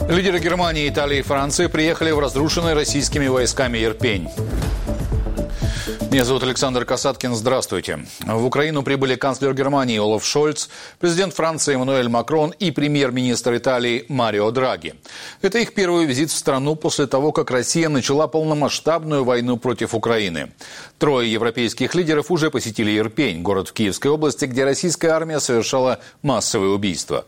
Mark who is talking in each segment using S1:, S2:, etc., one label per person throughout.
S1: Лидеры Германии, Италии и Франции приехали в разрушенный российскими войсками Ирпень. Меня зовут Александр Касаткин. Здравствуйте. В Украину прибыли канцлер Германии Олаф Шольц, президент Франции Эммануэль Макрон и премьер-министр Италии Марио Драги. Это их первый визит в страну после того, как Россия начала полномасштабную войну против Украины. Трое европейских лидеров уже посетили Ирпень, город в Киевской области, где российская армия совершала массовые убийства.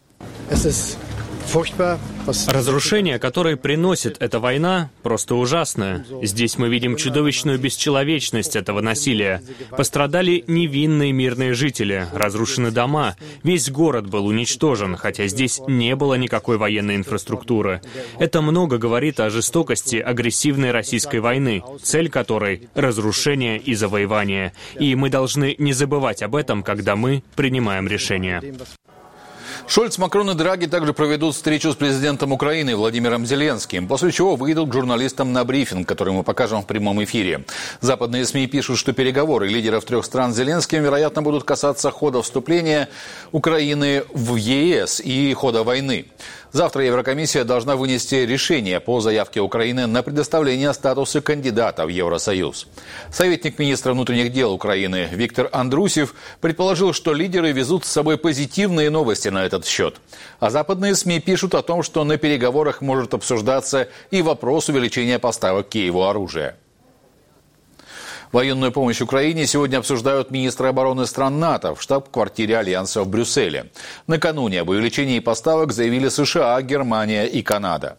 S2: Разрушения, которые приносит эта война, просто ужасное. Здесь мы видим чудовищную бесчеловечность этого насилия. Пострадали невинные мирные жители, разрушены дома. Весь город был уничтожен, хотя здесь не было никакой военной инфраструктуры. Это много говорит о жестокости агрессивной российской войны, цель которой — разрушение и завоевание. И мы должны не забывать об этом, когда мы принимаем решения.
S1: Шольц, Макрон и Драги также проведут встречу с президентом Украины Владимиром Зеленским, после чего выйдут к журналистам на брифинг, который мы покажем в прямом эфире. Западные СМИ пишут, что переговоры лидеров трех стран с Зеленским, вероятно, будут касаться хода вступления Украины в ЕС и хода войны. Завтра Еврокомиссия должна вынести решение по заявке Украины на предоставление статуса кандидата в Евросоюз. Советник министра внутренних дел Украины Виктор Андрусев предположил, что лидеры везут с собой позитивные новости на этот счет. А западные СМИ пишут о том, что на переговорах может обсуждаться и вопрос увеличения поставок Киеву оружия. Военную помощь Украине сегодня обсуждают министры обороны стран НАТО в штаб-квартире Альянса в Брюсселе. Накануне об увеличении поставок заявили США, Германия и Канада.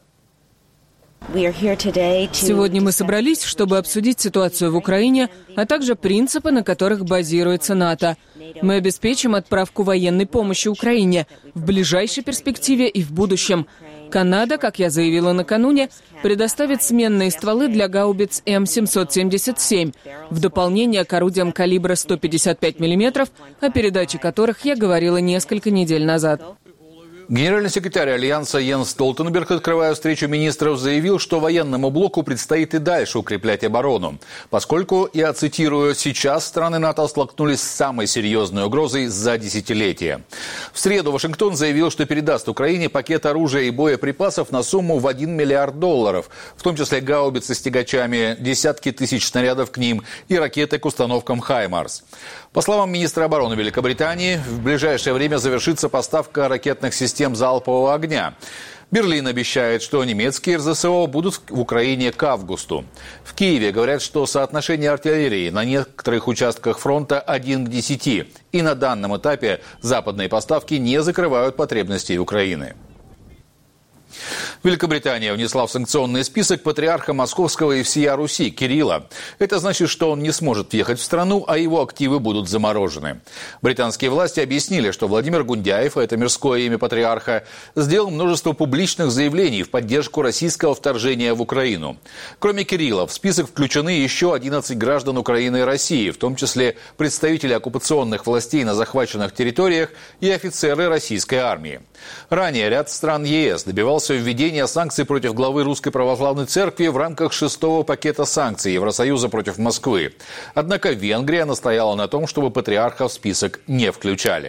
S3: Сегодня мы собрались, чтобы обсудить ситуацию в Украине, а также принципы, на которых базируется НАТО. Мы обеспечим отправку военной помощи Украине в ближайшей перспективе и в будущем. Канада, как я заявила накануне, предоставит сменные стволы для гаубиц М777 в дополнение к орудиям калибра 155 мм, о передаче которых я говорила несколько недель назад.
S1: Генеральный секретарь Альянса Йенс Столтенберг, открывая встречу министров, заявил, что военному блоку предстоит и дальше укреплять оборону, поскольку, я цитирую, «сейчас страны НАТО столкнулись с самой серьезной угрозой за десятилетия». В среду Вашингтон заявил, что передаст Украине пакет оружия и боеприпасов на сумму в $1 миллиард, в том числе гаубицы с тягачами, десятки тысяч снарядов к ним и ракеты к установкам «Хаймарс». По словам министра обороны Великобритании, в ближайшее время завершится поставка ракетных систем залпового огня. Берлин обещает, что немецкие РЗСО будут в Украине к августу. В Киеве говорят, что соотношение артиллерии на некоторых участках фронта 1 к 10. И на данном этапе западные поставки не закрывают потребностей Украины. Великобритания внесла в санкционный список патриарха Московского и всея Руси Кирилла. Это значит, что он не сможет въехать в страну, а его активы будут заморожены. Британские власти объяснили, что Владимир Гундяев, это мирское имя патриарха, сделал множество публичных заявлений в поддержку российского вторжения в Украину. Кроме Кирилла, в список включены еще 11 граждан Украины и России, в том числе представители оккупационных властей на захваченных территориях и офицеры российской армии. Ранее ряд стран ЕС добивался введения санкций против главы Русской Православной Церкви в рамках 6-го пакета санкций Евросоюза против Москвы. Однако Венгрия настояла на том, чтобы патриарха в список не включали.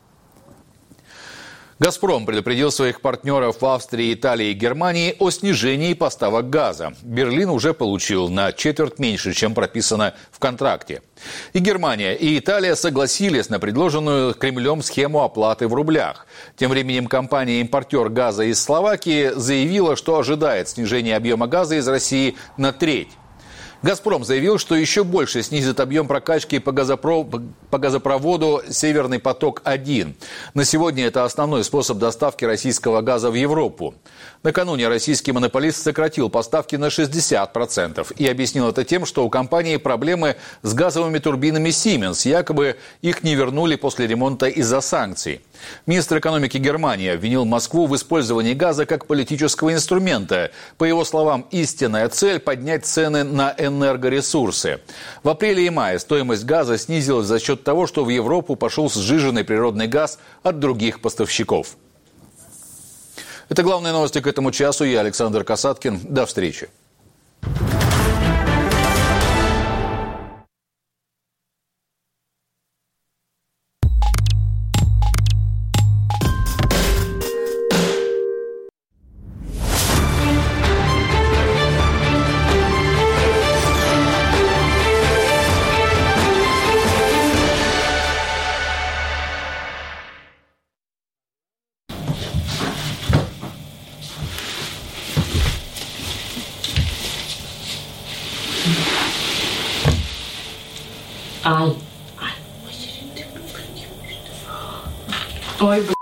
S1: «Газпром» предупредил своих партнеров в Австрии, Италии и Германии о снижении поставок газа. Берлин уже получил на четверть меньше, чем прописано в контракте. И Германия, и Италия согласились на предложенную Кремлем схему оплаты в рублях. Тем временем компания-импортер газа из Словакии заявила, что ожидает снижения объема газа из России на треть. «Газпром» заявил, что еще больше снизит объем прокачки по газопроводу «Северный поток-1». На сегодня это основной способ доставки российского газа в Европу. Накануне российский монополист сократил поставки на 60% и объяснил это тем, что у компании проблемы с газовыми турбинами Siemens. Якобы их не вернули после ремонта из-за санкций. Министр экономики Германии обвинил Москву в использовании газа как политического инструмента. По его словам, истинная цель – поднять цены на энергоресурсы. В апреле и мае стоимость газа снизилась за счет того, что в Европу пошел сжиженный природный газ от других поставщиков. Это главные новости к этому часу. Я Александр Касаткин. До встречи.
S4: Ай. Ой, блядь.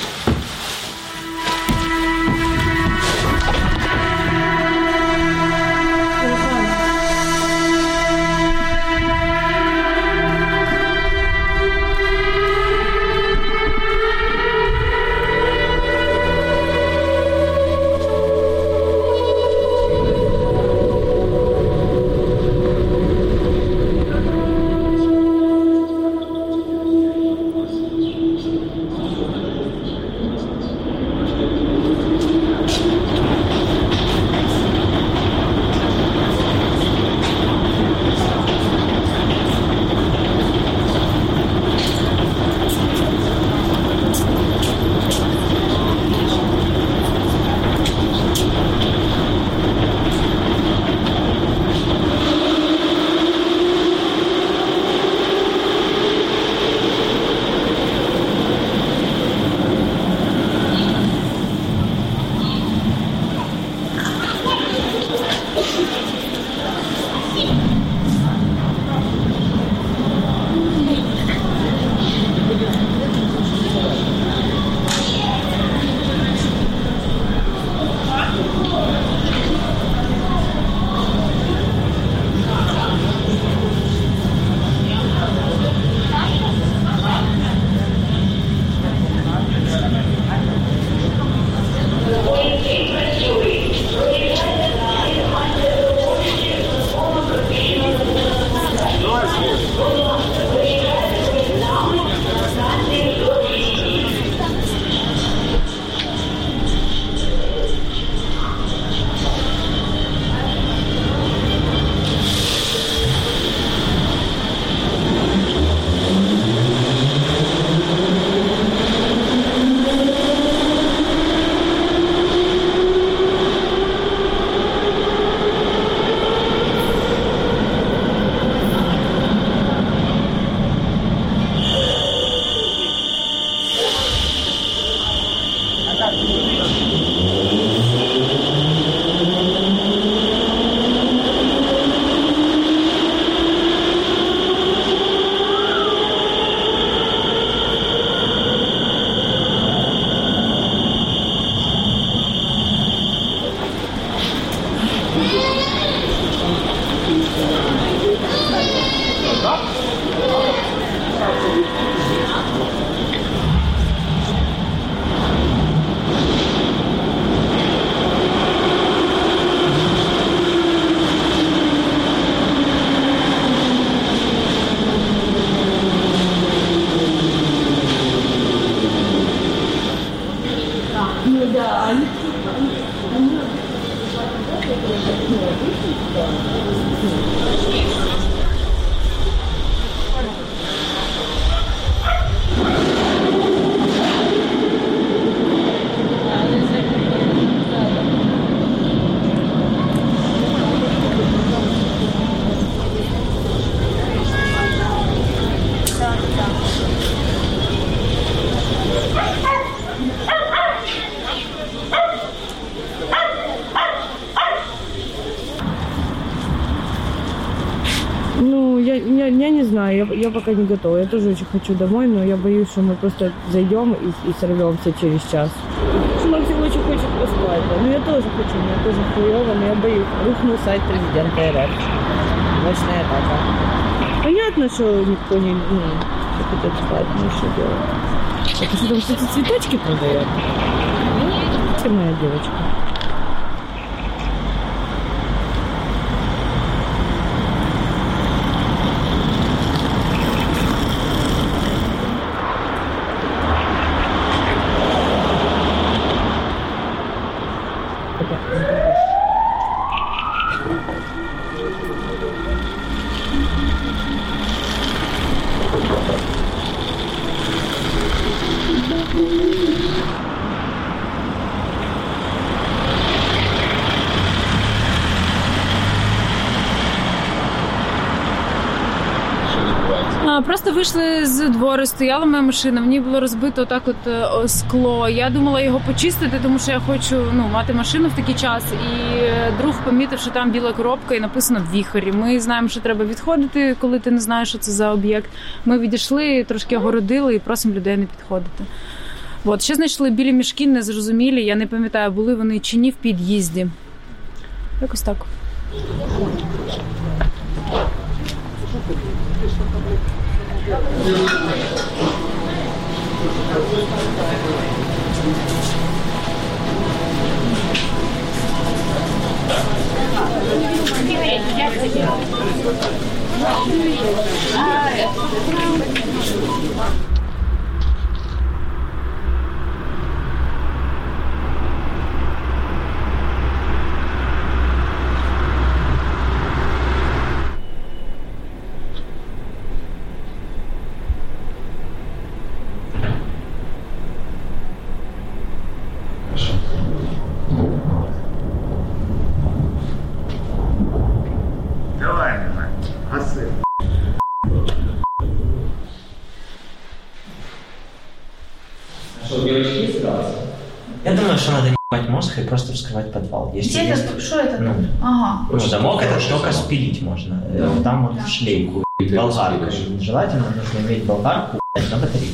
S5: Я не знаю, я пока не готова. Я тоже очень хочу домой, но я боюсь, что мы просто зайдем и сорвемся через час. Максим очень хочет поспать, да. Ну я тоже хочу, мне тоже хуёво, но я боюсь. Рухнул сайт президента РФ. Ночная атака. Понятно, что никто не хочет спать, ну что делать. Это что там, кстати, цветочки продают? Ты моя девочка.
S6: Просто вийшли з двору, стояла моя машина, в ній було розбито отак от скло. Я думала його почистити, тому що я хочу мати машину в такий час. І друг помітив, що там біла коробка і написано «Віхорі». Ми знаємо, що треба відходити, коли ти не знаєш, що це за об'єкт. Ми відійшли, трошки огородили і просимо людей не підходити. От, ще знайшли білі мішки, незрозумілі, я не пам'ятаю, були вони чи ні в під'їзді. Якось так.
S7: Я думаю, что надо ебать мозг и просто вскрывать подвал.
S8: Где это? Что это? Ага.
S7: Замок это только спилить можно. Там вот шлейку, болгарку. Желательно нужно иметь болгарку на батарейку.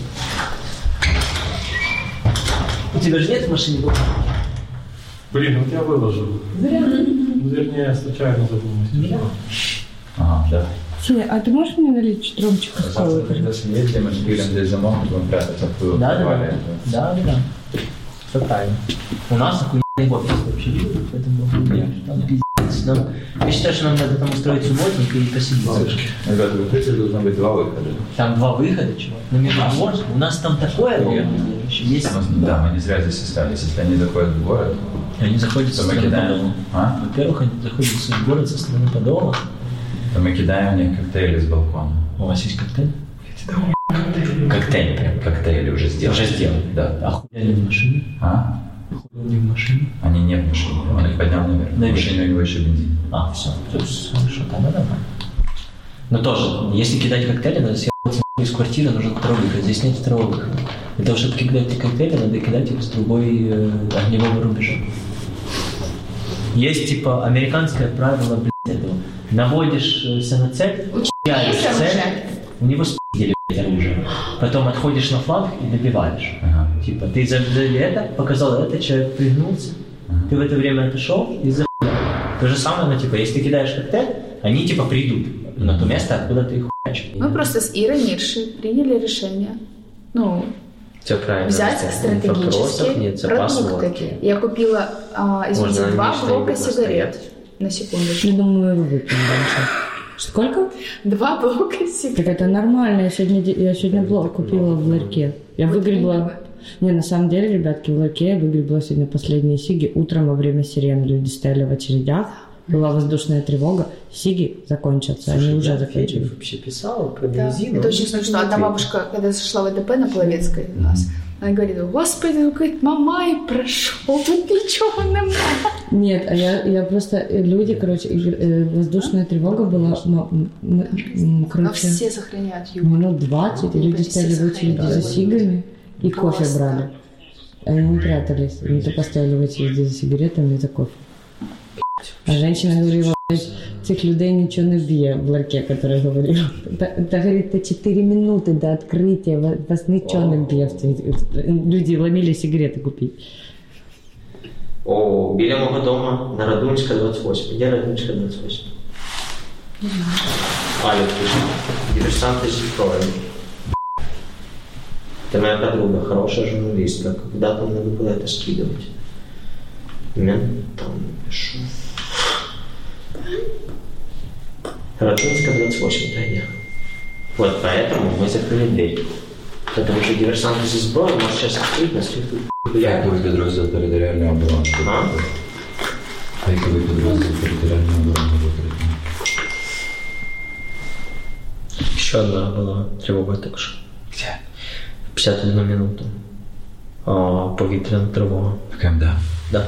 S7: У тебя же нет в машине болгарки?
S9: Блин, вот я выложил. Вернее, я случайно забыл.
S5: Ага, да. Сеня, а ты можешь мне налить чуть ромчика с колой?
S9: Когда свидетелем, мы шпилем здесь замок, будем прятаться в ту
S7: Да. Все правильно. У нас охуенный офис вообще, поэтому нет. Я считаю, что нам надо там устроить субботник и посидеть.
S9: Ребята, в укрытии должно быть 2 выхода.
S7: Там 2 выхода, чувак. На Медвежьегорск. У нас там такое есть.
S9: Да, мы не зря здесь остались. Если они заходят в город,
S7: они заходят со стороны Подола. Во-первых, они заходят в город со стороны Подола.
S9: То мы кидаем в них коктейли с балкона.
S7: У вас есть коктейль?
S9: Коктейли прям. Коктейли уже сделали. Да.
S7: Охуя они в машине? Охуя они в машине?
S9: Они не в машине. Он их поднял наверх. В машине у него еще бензин.
S7: Все. Что там, нормально. Но тоже, если кидать коктейли, надо съебаться из квартиры, нужен 2 выход. Здесь нет 2 выхода. Для того, чтобы кидать эти коктейли, надо кидать их с другой огневого рубежа. Есть, типа, американское правило, этого. Наводишься на цель, хуяришь цель, у него спиздили оружие. Потом отходишь на фланг и добиваешь. Типа, ты за это показал, этот человек пригнулся, ты в это время отошел и захуял. То же самое, но типа, если ты кидаешь коктейль, они типа придут на то место, откуда ты их хуячишь.
S8: Мы просто с Ирой Ниршей приняли решение,
S7: все правильно,
S8: взять стратегические продукты. Я купила, 2 блока сигарет. На секундочку.
S5: Я думаю, выпьем дальше. Сколько?
S8: 2 блока сигарет.
S5: Так это нормально. Я сегодня блок купила в ларьке. Я выгребла... Не, на самом деле, ребятки, в ларьке я выгребла сегодня последние сиги. Утром во время сирен люди стояли в очередях. Была воздушная тревога. Сиги закончатся. Они уже закончились.
S7: Вообще писала про бензин.
S8: Это очень смешно. Одна бабушка, когда зашла в ВДП на Половецкой у нас, она говорит: «Господи, говорит, Мамай прошел, тут ничего не надо».
S5: Нет, а я просто... Люди, воздушная тревога была...
S8: Но все сохраняют юмор.
S5: Минут 20, и люди стояли в очереди за сигами и кофе брали. Они не прятались. Они только стояли в очереди за сигаретами и за кофе. А женщина говорила: «Этих людей ничего не бьет», в ларьке, которая говорила. Та говорит, это 4 минуты до открытия, вас ничего не бьет. Люди ломили сигареты купить.
S7: Біля мого дому на Радунська 28. Де Радунська 28? Аля пише. Диверсанты с зброей. Это моя подруга, хорошая журналистка. Когда там надо было это скидывать? Ментам пишу. Радунська 28, да. Вот поэтому мы закрыли дверь. Потому что диверсанты со зброей может сейчас открыть нас тут.
S9: Фейковый підрозділ територіальної оборони. Фейковий підрозділ територіальної оборони.
S7: Еще одна была тревога только что.
S9: Где?
S7: В 51 минуту. Повітряна тривога.
S9: В КМДА?
S7: Да.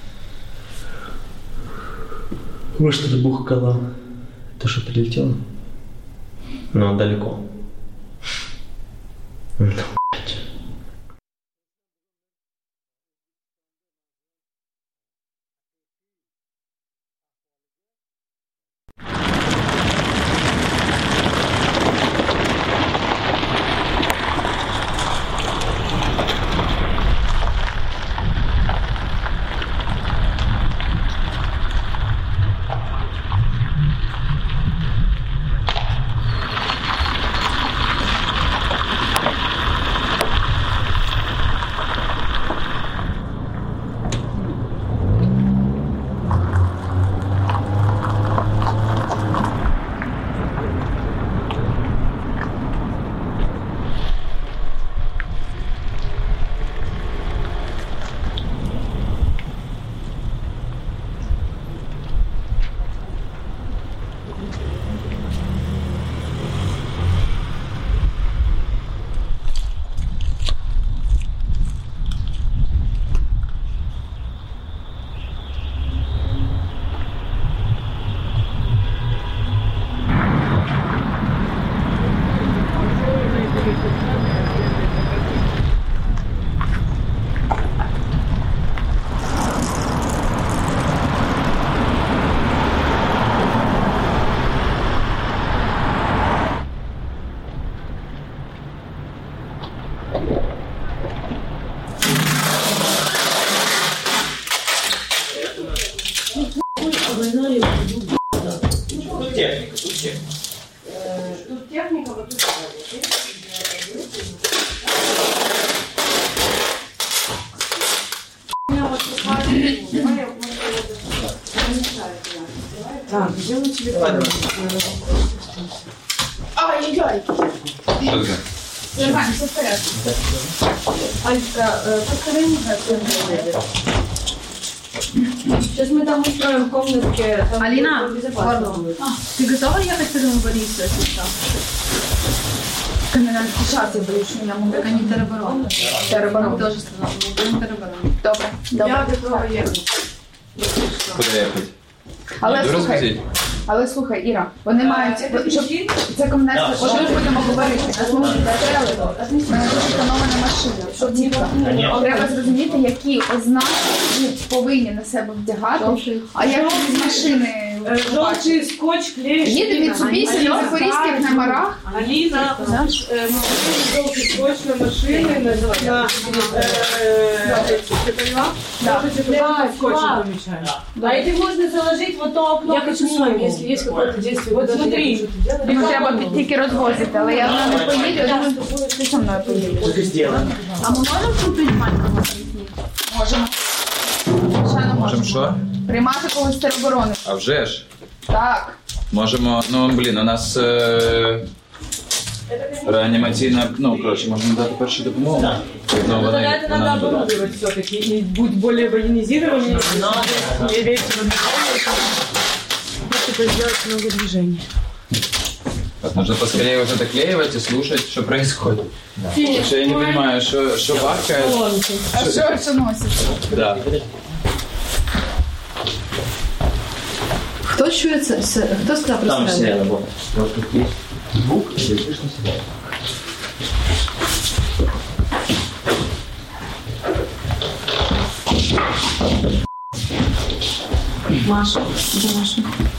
S7: Может, это бухкало. То, что прилетело? Но он далеко.
S4: Тут техника, вот тут. Так, где у тебя?
S8: Ай-яй-яй.
S1: Что это?
S8: Нормально, все в порядке.
S4: Алька, повтори мне, как ты делаешь. Сейчас мы там устроим комнатки.
S8: Алина,
S4: будет.
S8: Ты готова ехать к этому Борису, если что? Сейчас я боюсь, что меня могут...
S4: Так они тероборон.
S8: Тероборон.
S4: Тоже сказал, мы будем тероборон.
S8: Добре, добре.
S4: Я готова ехати.
S1: Куда ехать?
S8: Але слухай, Іра, вони мають, щоб це комунальне, що ми будемо говорити, нас можуть застрелити, ми дуже економлена машина, щоб треба зрозуміти, які ознаки повинні на себе вдягати, а як з машини
S4: Жовтий скотч клеїш.
S8: їде Mitsubishi на запорізьких номерах.
S4: Аліна, жовтий скотч на машини, на ти поняла? Да, скотч помечаешь. А это можно заложить вот то окно. Я хочу с вами, если есть какое-то действие. Вот смотри.
S8: Йому треба тільки розвозити, але я з ними поїду, я думаю, ти зі мною поїдеш.
S4: А мы можем купить маленького?
S8: Можемо. Звичайно,
S10: Можемо що?
S8: Приймати когось з тероборони.
S10: А вже ж.
S8: Так.
S10: Можемо, ну, блін, у нас реанімаційна, ну, коротше, можемо дати першу допомогу. Ну,
S4: Это надо оборудовать все-таки и будь более военизированнее. Не верьте в это сделать много движений.
S10: Нужно поскорее уже доклеивать и слушать, что происходит. Потому что я не понимаю, что бахкает.
S8: А що носиш?
S10: Да.
S4: Кто чує це? Хто сказав про
S7: Там
S4: сирени?
S7: все работает. Вот тут есть звук, и слышно себя.
S4: Маша. Где Маша?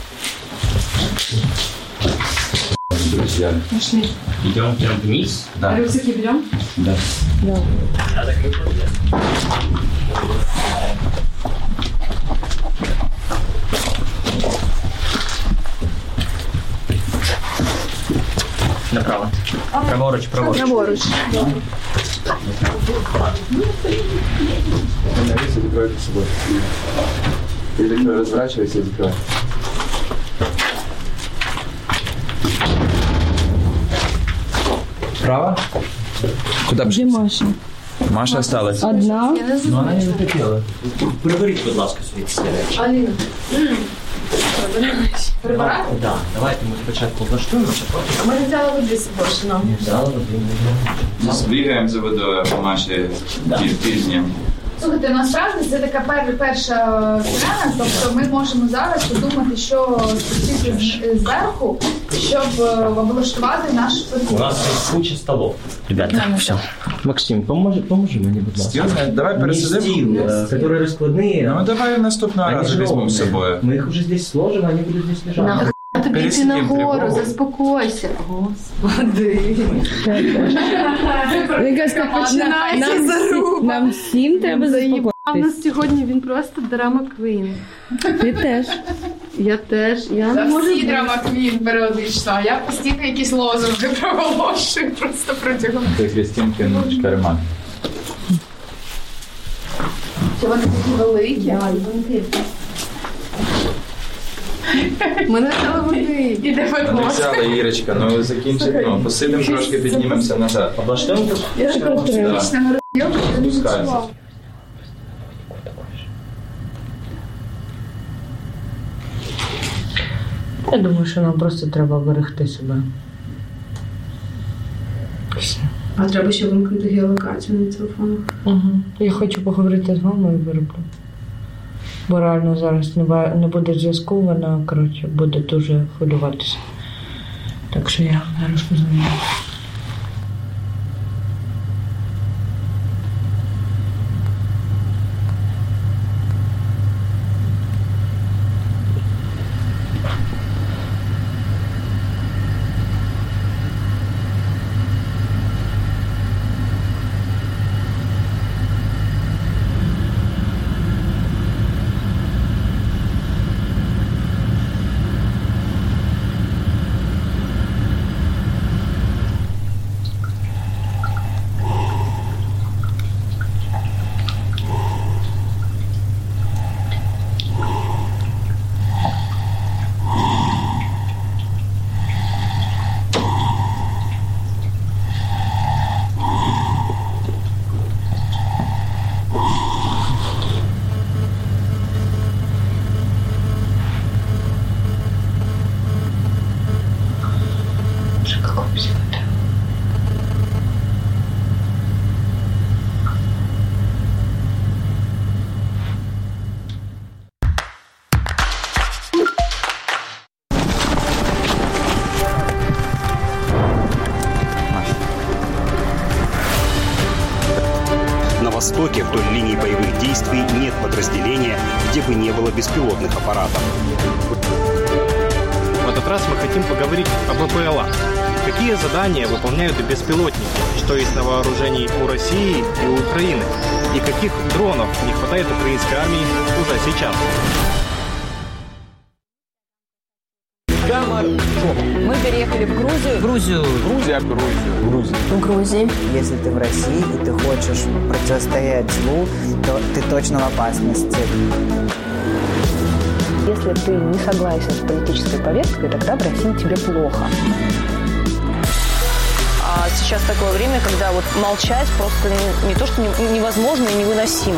S10: Друзья.
S4: Пошли.
S7: Идем прям вниз.
S10: Да.
S4: Рюкзаки берем?
S10: Да.
S7: Я закрыл подъезд. Направо. Праворуч, праворуч.
S8: Праворуч.
S10: Становись и закрой за собой. Ты закрой, разворачивайся и закрой. Право? Куда
S4: Где Маша?
S10: Маша осталась.
S4: Одна.
S7: Но она не захотела. Приберіть, будь ласка, свої сигарети.
S4: Алина.
S8: Прибирати?
S7: Да, давайте ми спочатку влаштуємо, а потім...
S4: А мы взяла воды с собой, нам.
S7: Взяла води.
S10: Збігаємо за водою по Маші пізнім.
S8: Слухайте, насправді це така перша сцена, тобто ми можемо зараз подумати, що спустити зверху, щоб облаштувати наш подвір'я.
S7: У нас есть куча столов. Ребята, все. Максим, поможи мені, будь ласка.
S10: Давай пересидимо.
S7: Которые раскладные.
S10: Ну давай наступного разу візьмемо з собою.
S7: Мы их уже здесь сложим, они будут здесь лежать.
S8: Нахуй тобі йти нагору, заспокойся. Господи.
S5: Мені кажется, починається заруба. Нам всім треба заспокоїтись.
S4: А в нас сьогодні він просто драма квін.
S5: Ти теж.
S4: Я теж. Я не можу.
S8: Всі драма квін періодично, а я постійно якісь лозунги проголошую просто протягом.
S10: Це Христинки внучка Роман.
S8: Чи вони такі великі?
S4: Ми не взяли води.
S8: Іде
S10: Не взяла, Ірочка, ну закінчимо. Посидимо трошки, піднімемося назад.
S7: Облаштуємо тут?
S8: Я ж розумію.
S10: Спускаємося.
S5: Я думаю, що нам просто треба берегти себе. Все.
S4: А треба ще вимкнути геолокацію на телефонах.
S5: Угу. Я хочу поговорити з мамою і вироблю. Бо реально зараз не буде зв'язку, вона, коротше, буде дуже хвилюватися. Так що я зараз позвоню.
S11: На востоке вдоль линии боевых действий нет подразделения, где бы не было беспилотных аппаратов.
S12: В этот раз мы хотим поговорить об БПЛА. Какие задания выполняют беспилотники, что есть на вооружении у России и у Украины, и каких дронов не хватает украинской армии уже сейчас.
S13: Мы переехали в Грузию.
S10: Грузия.
S13: В Грузии.
S14: Если ты в России и ты хочешь противостоять злу, то ты точно в опасности.
S13: Если ты не согласен с политической повесткой, тогда в России тебе плохо. А сейчас такое время, когда вот молчать просто не то, что невозможно и невыносимо.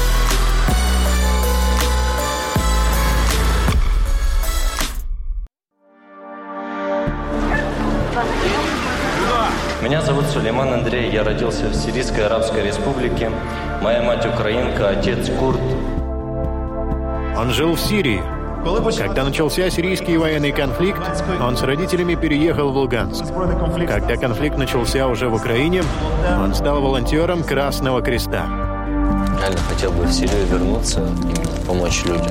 S15: Меня зовут Сулейман Андрей, я родился в Сирийской Арабской Республике. Моя мать украинка, отец курд.
S16: Он жил в Сирии. Когда начался сирийский военный конфликт, он с родителями переехал в Луганск. Когда конфликт начался уже в Украине, он стал волонтером Красного Креста.
S15: Реально хотел бы в Сирию вернуться и помочь людям.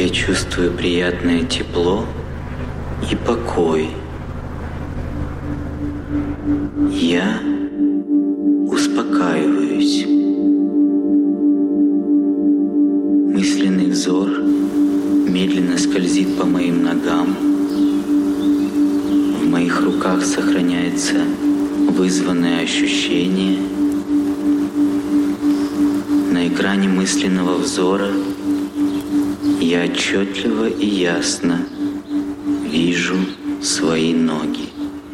S17: Я чувствую приятное тепло и покой. Я успокаиваюсь. Мысленный взор медленно скользит по моим ногам. В моих руках сохраняется вызванное ощущение. На экране мысленного взора я отчетливо и ясно вижу свои ноги.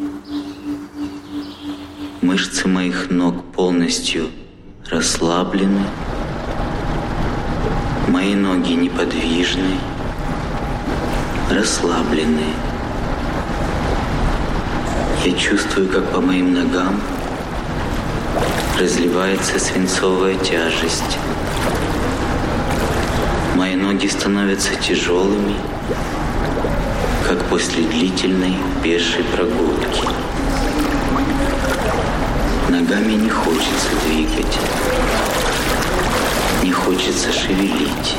S17: Мышцы моих ног полностью расслаблены. Мои ноги неподвижны, расслаблены. Я чувствую, как по моим ногам разливается свинцовая тяжесть. Мои ноги становятся тяжелыми, как после длительной пешей прогулки. Ногами не хочется двигать, не хочется шевелить.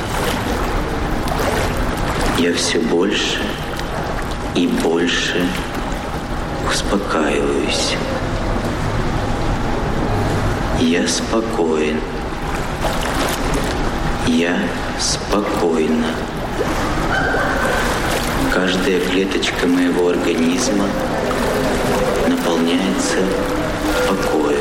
S17: Я все больше и больше успокаиваюсь. Я спокоен. Я спокойна. Каждая клеточка моего организма наполняется покоем.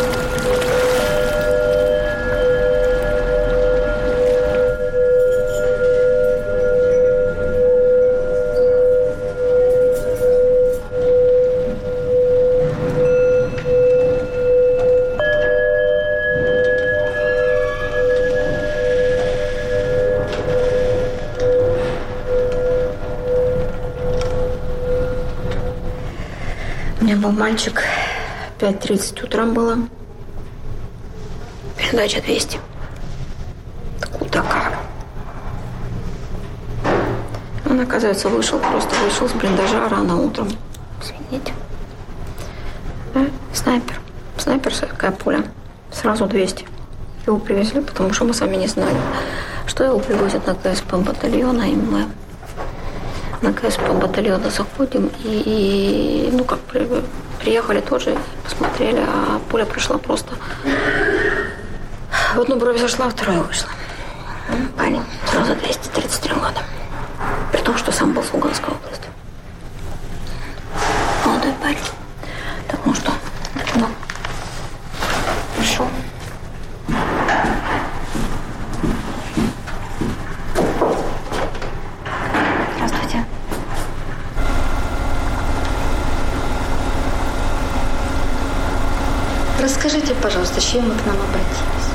S18: У меня был мальчик, 5:30 утра было, передача 200. Такая. Он, оказывается, вышел с блиндажа рано утром. Извините. Снайпер. Снайперская пуля. Сразу 200. Его привезли, потому что мы сами не знали, что его привозят на КСП батальона, и мы на КСП батальона заходим и приехали тоже, посмотрели, а пуля прошла просто. В одну бровь зашла, в вторую вышла. Парень сразу 233 года. При том, что сам был с Луганской области. Молодой парень. Так, ну что, начну. Пришел. Здравствуйте. Расскажите, пожалуйста, с чем вы к нам обратились?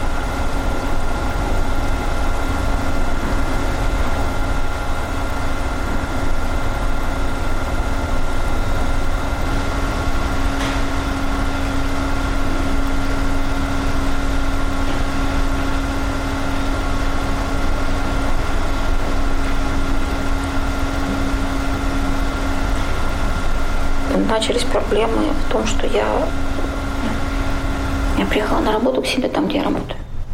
S18: Начались проблемы в том, что я приехала на работу к себе там, где я работаю.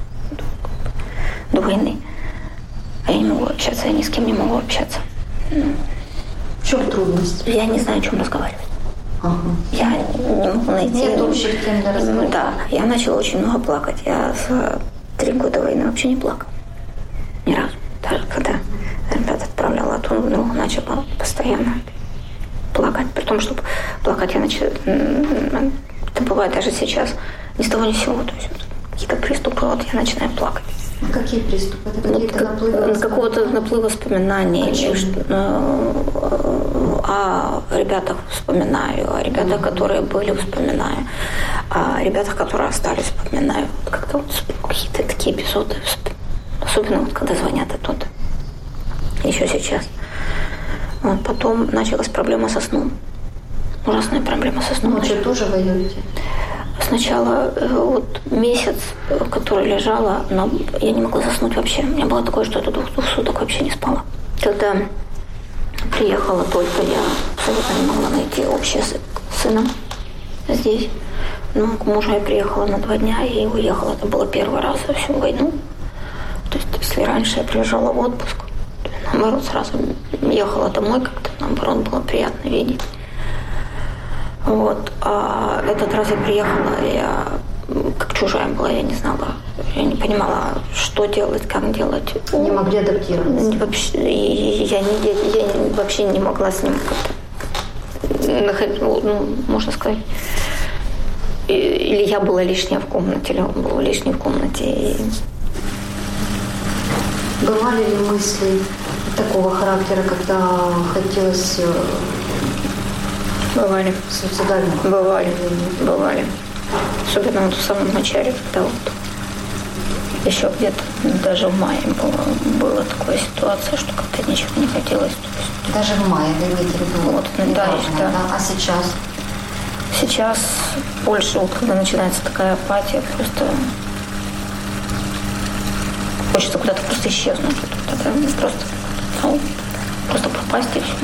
S18: До войны. А я не могу общаться, я ни с кем не могу общаться.
S19: В чем трудность?
S18: Я не знаю, о чем разговаривать. Ага. Я не могу найти...
S19: Нет общих тем для разговора.
S18: Да, я начала очень много плакать. Я за 3 года войны вообще не плакала. Ни разу. Даже когда ребят отправляла, то вдруг начала постоянно плакать. При том, что плакать я начала... Это бывает даже сейчас. Ни с того ни с сего. То есть какие-то приступы, вот я начинаю плакать.
S19: А какие приступы? Это какие-то наплывы?
S18: Какого-то наплыва воспоминаний. О ребятах вспоминаю, о ребятах, которые были, вспоминаю, о ребятах, которые остались, вспоминаю. Как-то вот какие-то такие эпизоды. Особенно вот когда звонят оттуда. Еще сейчас. Вот, потом началась проблема со сном. Ужасная проблема со сном.
S19: Ночью тоже воюете?
S18: Сначала вот месяц, который лежала, но я не могла заснуть вообще. У меня было такое, что я до 2 суток вообще не спала. Когда приехала только, я абсолютно не могла найти общий язык с сыном здесь. Но к мужу я приехала на 2 дня и уехала. Это было 1-й раз за всю войну. То есть, если раньше я приезжала в отпуск, то наоборот, сразу ехала домой, как-то, наоборот, было приятно видеть. Вот. А этот раз я приехала, я как чужая была, я не знала, я не понимала, что делать, как делать.
S19: Не могли адаптироваться?
S18: Я вообще не могла с ним как-то, можно сказать, или я была лишняя в комнате, или он был лишний в комнате.
S19: Бывали ли мысли такого характера, когда хотелось...
S18: Бывали.
S19: Суицидального?
S18: Бывали. Особенно вот в самом начале, когда вот еще где-то даже в мае была такая ситуация, что как-то ничего не хотелось.
S19: Даже в мае, вы имеете в виду?
S18: Вот, да.
S19: А сейчас?
S18: Сейчас больше, вот когда начинается такая апатия, просто хочется куда-то просто исчезнуть. Просто пропасть и все.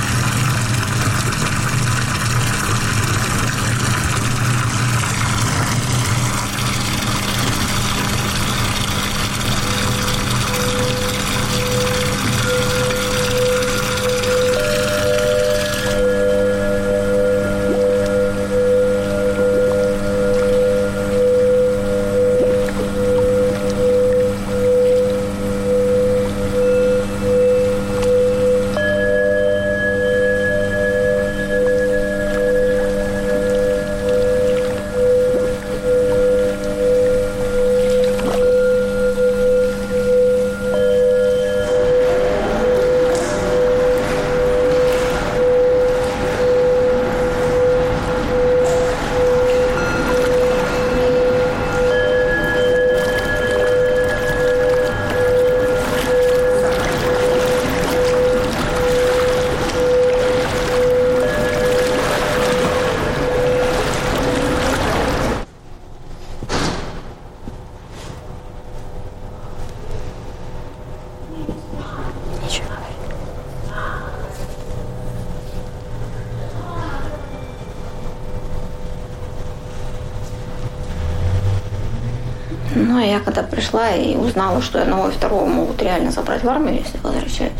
S18: Ну, я когда пришла и узнала, что одного и второго могут реально забрать в армию, если возвращаюсь.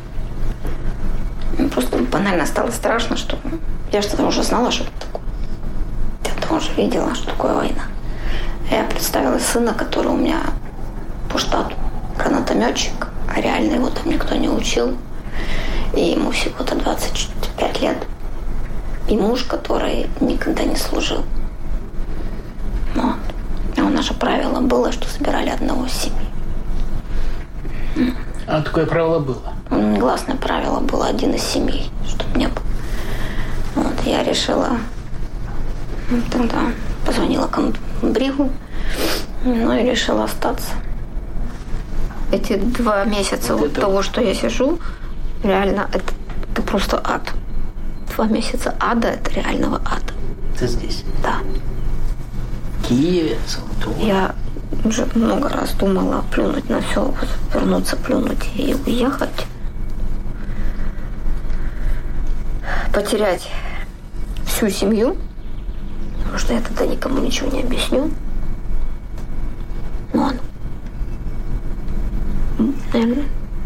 S18: Мне просто банально стало страшно, что я что-то уже знала, что это такое. Я тоже видела, что такое война. Я представила сына, который у меня по штату гранатометчик, а реально его там никто не учил. И ему всего-то 25 лет. И муж, который никогда не служил. Вот. А наше правило было, что собирали одного из семьи.
S20: А такое правило было?
S18: Гласное правило было один из семей, чтобы не было. Вот, я решила, тогда позвонила комбригу, ну и решила остаться. Эти 2 месяца вот того, что я сижу, реально это просто ад. 2 месяца ада, это реального ада.
S20: Ты здесь?
S18: Да.
S20: В Киеве?
S18: Я уже много раз думала плюнуть на все, вернуться, плюнуть и уехать. Потерять всю семью, потому что я тогда никому ничего не объясню. Но наверное,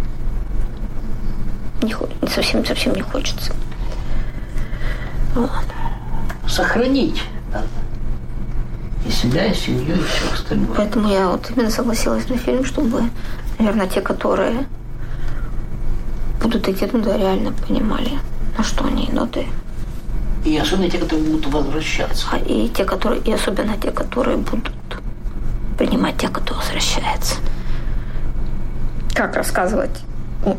S18: совсем не хочется. Вот.
S20: Сохранить надо. И себя, и семью, и все остальное.
S18: Поэтому я вот именно согласилась на фильм, чтобы, наверное, те, которые будут идти туда, реально понимали, на что они идут.
S20: И особенно те, которые будут возвращаться.
S18: И особенно те, которые будут принимать тех, кто возвращается. Как рассказывать? Вот.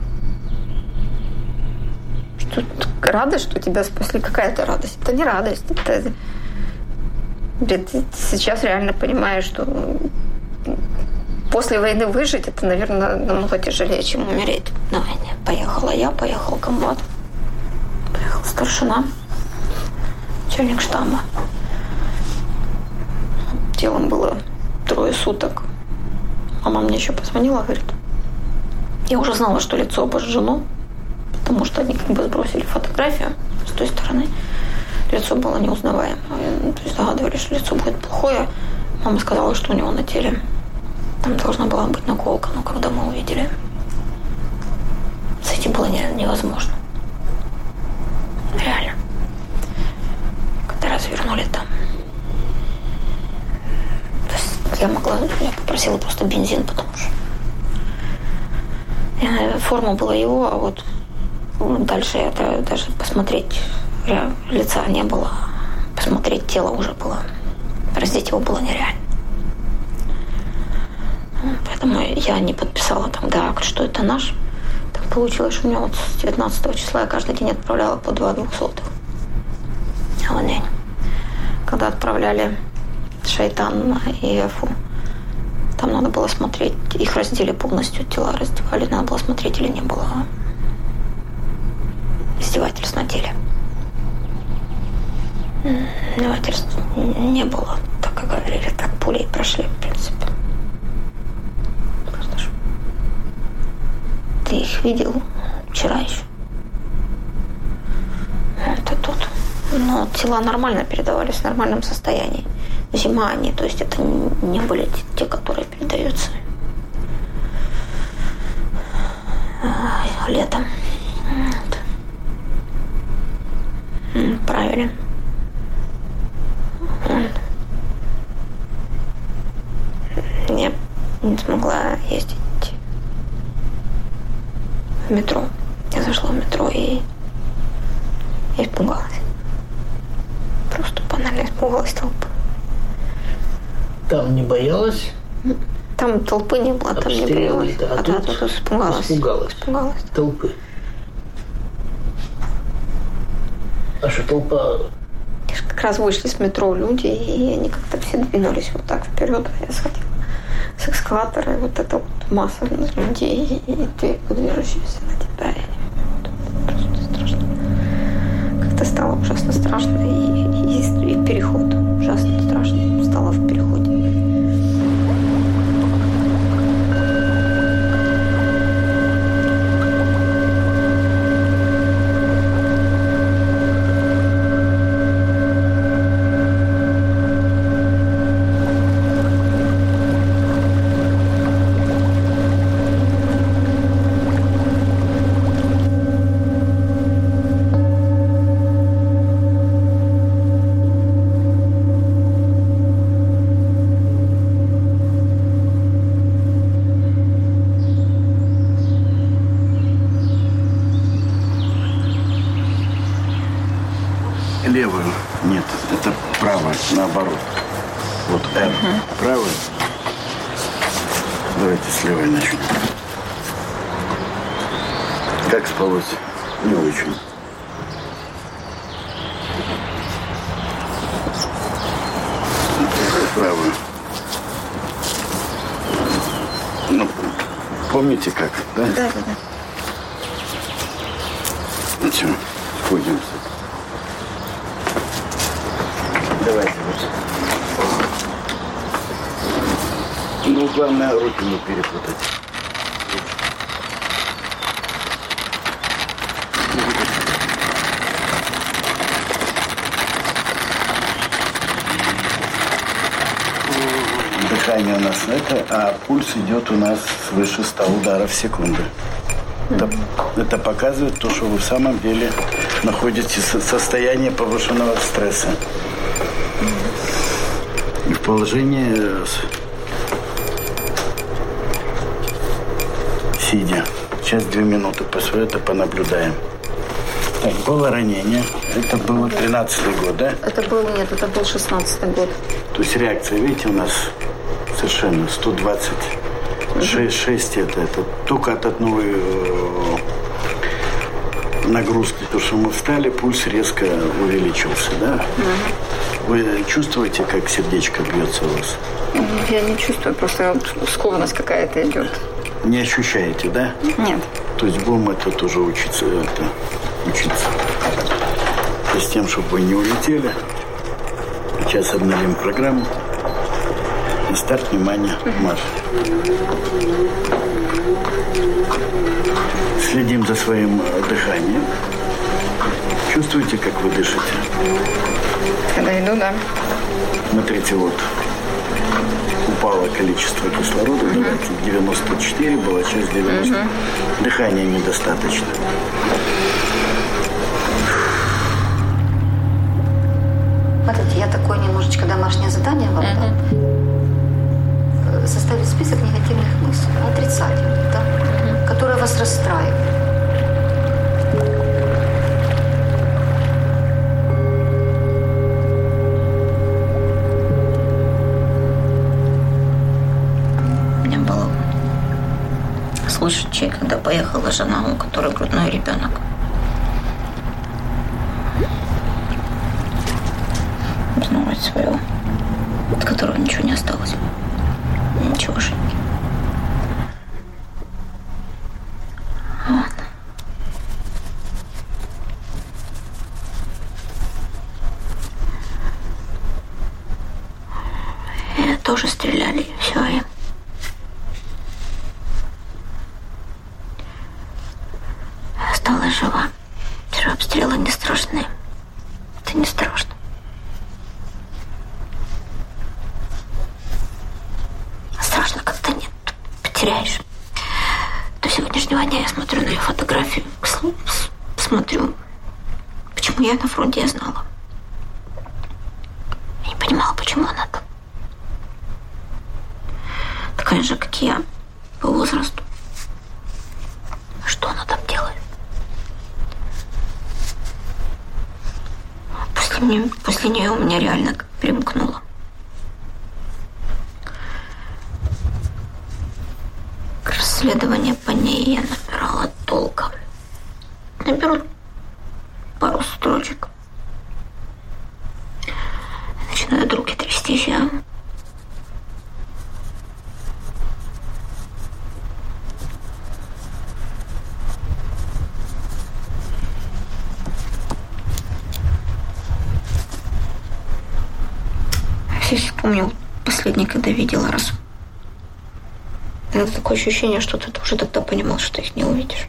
S18: Что радость, что тебя спасли. Какая-то радость? Это не радость. Это... Ты сейчас реально понимаешь, что после войны выжить, это, наверное, намного тяжелее, чем умереть на войне. Поехала я, поехал комбат, поехал старшина, начальник штаба. Телом было 3 суток. Мама мне еще позвонила, говорит, я уже знала, что лицо обожжено, потому что они как бы сбросили фотографию с той стороны. Лицо было неузнаваемое. То есть догадывались, что лицо будет плохое. Мама сказала, что у него на теле там должна была быть наколка. Но когда мы увидели, вынести было невозможно. Реально. Когда развернули там. То есть я попросила просто бензин, потому что форма была его, а вот дальше это даже посмотреть лица не было. Посмотреть тело уже было. Раздеть его было нереально. Поэтому я не подписала там акт, что это наш. Так получилось, что у меня вот с 19 числа я каждый день отправляла по 2 200. В день. Когда отправляли Шайтан и Эфу, там надо было смотреть, их раздели полностью, тела раздевали, надо было смотреть, или не было издевательств на теле. Издевательств не было, так как говорили, так пулей прошли, в принципе. Просто ты их видел вчера еще. Это тут. Но тела нормально передавались в нормальном состоянии. Зима они, то есть это не были те, которые передаются летом. Вот. Правильно. Я не смогла ездить в метро. Я зашла в метро и испугалась. Просто банально испугалась толпы.
S20: Там не боялась?
S18: Там толпы не было, там не боялась.
S20: А тут
S18: испугалась. Испугалась.
S20: Толпы. А что толпа?
S18: Как раз вышли с метро люди, и они как-то все двинулись вот так вперед. А я сходила с эскалатора, и вот эта вот масса людей, и ты движущаяся на тебя. Просто страшно. Как-то стало ужасно страшно, и переход ужасно страшно стало в переходе.
S21: Левую. Нет, это правая, наоборот. Вот R. Правая. Давайте с левой начнем. Как спалось? Не очень. Правую. Ну, помните как, да?
S18: Да.
S21: Ну что, сходимся. Давайте вот. Ну, главное, руки не перепутать. Дыхание у нас это, а пульс идет у нас свыше 100 ударов в секунду. Это показывает то, что вы в самом деле находитесь в состоянии повышенного стресса. И в положении сидя. Сейчас 2 минуты все это понаблюдаем. Так, было ранение. Это было 13-й год, да?
S18: Это был 16-й год.
S21: То есть реакция, видите, у нас совершенно 126 это только от одной нагрузки. То, что мы встали, пульс резко увеличился, да? Вы чувствуете, как сердечко бьется у вас?
S18: Я не чувствую, просто скованность какая-то идет.
S21: Не ощущаете, да?
S18: Нет.
S21: То есть будем это тоже учиться. То есть тем, чтобы вы не улетели. Сейчас обновим программу. И старт, внимание, марш. Следим за своим дыханием. Чувствуете, как вы дышите?
S18: Когда иду, да.
S21: Смотрите, вот. упало количество кислорода, 94 было, сейчас 90. Дыхания недостаточно.
S19: Смотрите, я такое немножечко домашнее задание вам дам. Составить список негативных мыслей, отрицательных, да? Которые вас расстраивают.
S18: Случай, когда поехала жена, у которой грудной ребенок. Узнавать своего, от которого ничего не осталось. Ничегошеньки. Вот. И тоже стреляли, и все, и... Осталась жива. Даже обстрелы не страшные. Это не страшно. Страшно, когда нет. Потеряешь. До сегодняшнего дня я смотрю на ее фотографию. Смотрю. Почему я на фронте, я знала. Я не понимала, почему она там. Такая же, как и я. По возрасту. Что она там делает? После нее у меня реально примкнуло. Расследование по ней я набирала долго. Наберу пару строчек. Начинают руки трястись, я... Я вспомнил последний, когда видела раз. Это такое ощущение, что ты уже тогда понимал, что их не увидишь.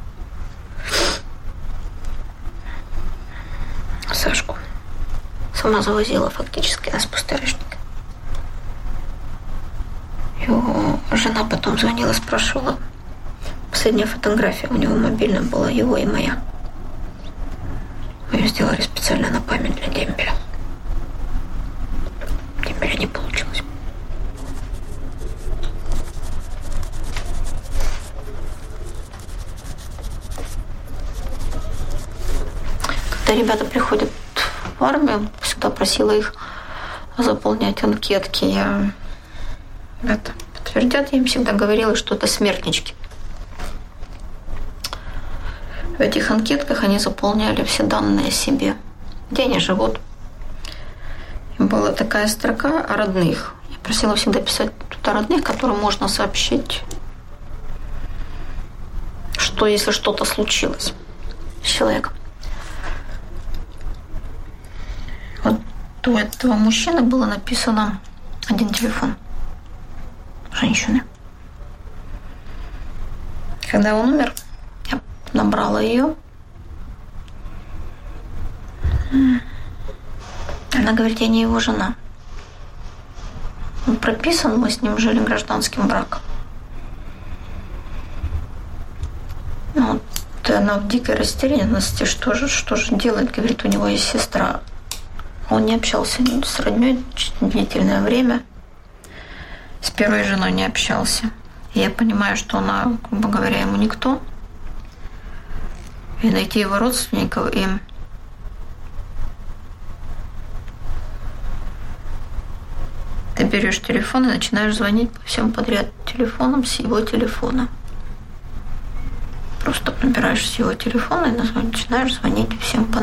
S18: Сашку сама завозила фактически нас пустырышник. Его жена потом звонила, спрашивала. Последняя фотография у него в мобильном была, его и моя. Мы ее сделали специально на память для дембеля. Дембеля не получилось. Когда ребята приходят в армию, всегда просила их заполнять анкетки. Ребята подтвердят, я им всегда говорила, что это смертнички. В этих анкетках они заполняли все данные о себе. Где они живут. И была такая строка о родных. Я просила всегда писать тут о родных, которым можно сообщить, что если что-то случилось с человеком. Вот у этого мужчины было написано один телефон женщины. Когда он умер, я набрала ее. Она говорит, я не его жена. Он прописан, мы с ним жили гражданским браком. Вот она в дикой растерянности, что же делать? Говорит, у него есть сестра. Он не общался с роднёй длительное время. С первой женой не общался. И я понимаю, что она, грубо говоря, ему никто. И найти его родственников им. Ты берешь телефон и начинаешь звонить по всем подряд телефонам с его телефона. Просто набираешь с его телефона и начинаешь звонить всем подряд.